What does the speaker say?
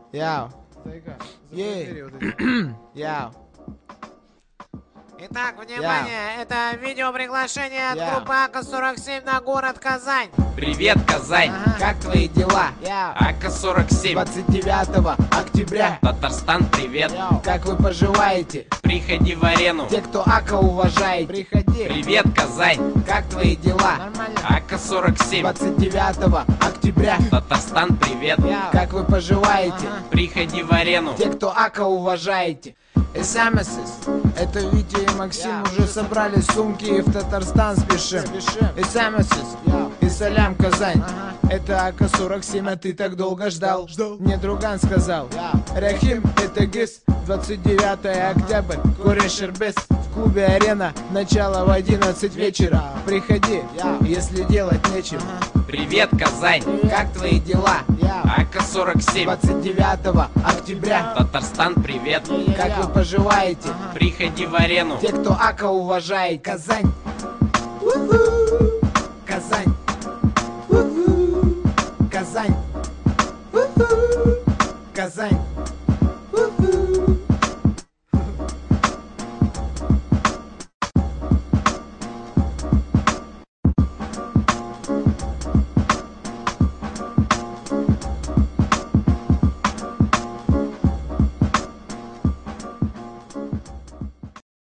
Яу. Яу. Итак, внимание, это видео приглашение от группы АК-47 на город Казань. Привет, Казань! Как твои дела? АК-47, 29 октября. Татарстан, привет! Как вы поживаете? Приходи в арену. Те, кто АК уважает. Приходи. Привет, Казань! Как твои дела? АК-47, 29 октября. Татарстан, привет! Как вы поживаете? Приходи в арену. Те, кто АК уважаете. СМС, это Витя и Максим уже собрали сумки и в Татарстан спешим. СМС, и салям, Казань. Это АК-47, а ты так долго ждал. Мне друган сказал. Рахим, это ГИС, 29 октябрь, Куриш-Ирбис. В клубе Арена, начало в 11 вечера. Приходи, если делать нечего. Привет, Казань! Как твои дела? АК-47, 29 октября. Татарстан, привет! Как вы поживаете? Приходи в арену. Те, кто АК уважает. Казань. Казань. Казань. Казань.